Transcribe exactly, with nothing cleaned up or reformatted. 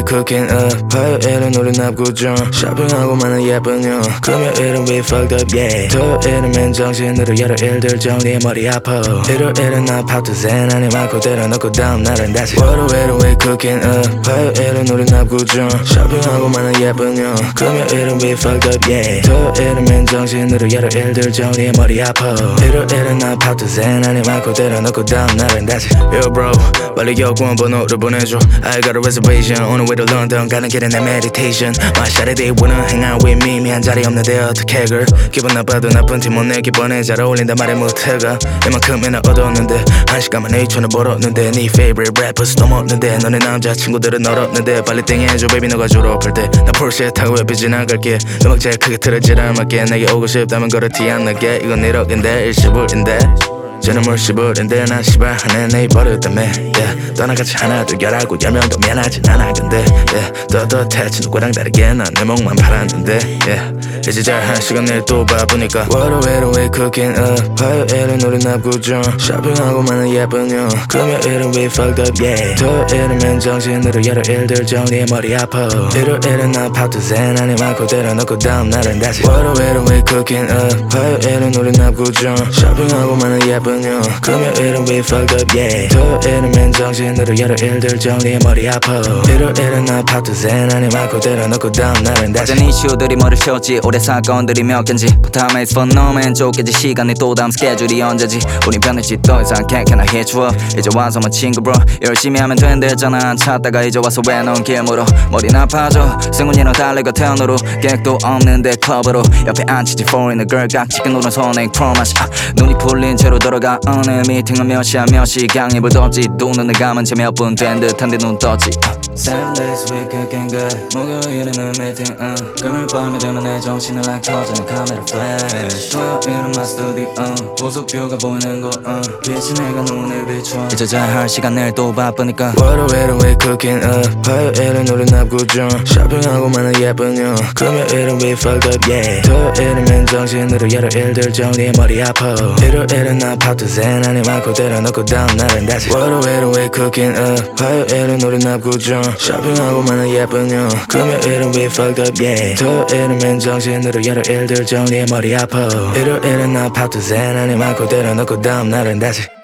cooking up 화요일은 우린 압구정 쇼핑하고 많은 예쁜 형 금요일은 we fucked up yeah 토요일은 맨정신으로 여러 일들 정리해 머리 아파 일요일은 아파트 zen 안에 많고 때려넣고 다음 날은 다시 월요일은 we cooking up 화요일은 우린 압구정 쇼핑하고 많은 예쁜 형 금요일은 we fucked up yeah 토요일은 맨정신으로 여러 일들 정리해 머리 아파 일요일은 아파트 zen 안에 많고 때려넣고 다음 날은 다시 Yo bro 빨리 여권 번호를 보내줘 I got a reservation on the way to London 가는 길에 내 meditation My Saturday wanna hang out with me 미한 자리 없는데 어떡해 girl 기분 나빠도 나쁜 팀 못 내기 뻔해 잘 어울린다 말해 못해가 이만큼이나 얻었는데 한 시간만에 이천을 벌었는데 네 favorite rappers 넘었는데 너네 남자친구들은 얼었는데 빨리 땡해줘 baby 너가 졸업할 때 나 폴시에 타고 옆에 지나갈게 음악 제일 크게 틀어지라 맞게 내게 오고 싶다면 걸어 티 안 나게 이건 일억인데 일시불인데 쟤는 물시불인데 난 시발 하네 내 버릇다며 yeah. 떠나같이 하나 둘 열하고 열 명도 미안하진 않아 근데 yeah. 떳떳했지 누구랑 다르게 난 내 목만 팔았는데 yeah. 이제 잘 한 시간 내일 또 바쁘니까 월요일은 we cooking up 화요일은 우린 압구정 쇼핑하고 많은 예쁜 형 금요일은 we fucked up yeah 토요일은 맨정신으로 여러 일들 정리해 머리 아파 일요일은 아파트 zen 안에 많고 때려넣고 다음 날은 다시 월요일은 we cooking up 화요일은 우린 압구정 쇼핑하고 많은 예쁜 형 금요일은 we fucked up yeah 토요일은 맨정신으로 여러 일들 정리해 머리 아파 일요일은 아파트 zen 안에 많고 때려넣고 다음 날은 다시 어떤 이슈들이 머리 쉬었지 올해 사건들이 몇 개인지 부탁해 it's for no man 쫓기지 시간이 또 다음 스케줄이 언제지 우린 변했지 더 이상 can't can I hit you up 이제 와서 뭐 친구 bro 열심히 하면 된댔잖아 찾다가 이제 와서 왜 넌 길물어 머리 나빠져 승훈이랑 달래가 태연으로 계획도 없는데 클럽으로 옆에 앉히지 foreigner girl 깍지끈 오른손에 promise 아, 눈이 풀린 채로 돌아가 오늘 미팅은 몇 시야 몇 시간 입을 덮지 두 눈을 감은 채 몇 분 된 듯한데 눈 떴지 Seven days we cooking good 목요일은 meeting uh. 금요일 밤에 되면 내 정신을 like 터지는 카메라 flash 토요일은 my studio uh. 보석뷰가 보이는 곳 uh. 빛이 내가 눈을 비춰 이제 잘 할 시간 내일 또 바쁘니까 월요일은 we cooking up 화요일은 우린 압구정 쇼핑하고 많은 예쁜 형 금요일은 we fucked up yeah 토요일은 맨정신으로 여러 일들 정리해 머리 아파 일요일은 아파트 zen 안에 많고 때려넣고 다음 날은 다시 월요일은 we cooking up 화요일은 우린 압구정 쇼핑하고 많은 예쁜 형 금요일은 we fucked up yeah 토요일은 맨정신으로 여러 일들 정리해 머리 아파 일요일은 아파트 zen 안에 많고 때려넣고 다음 날은 다시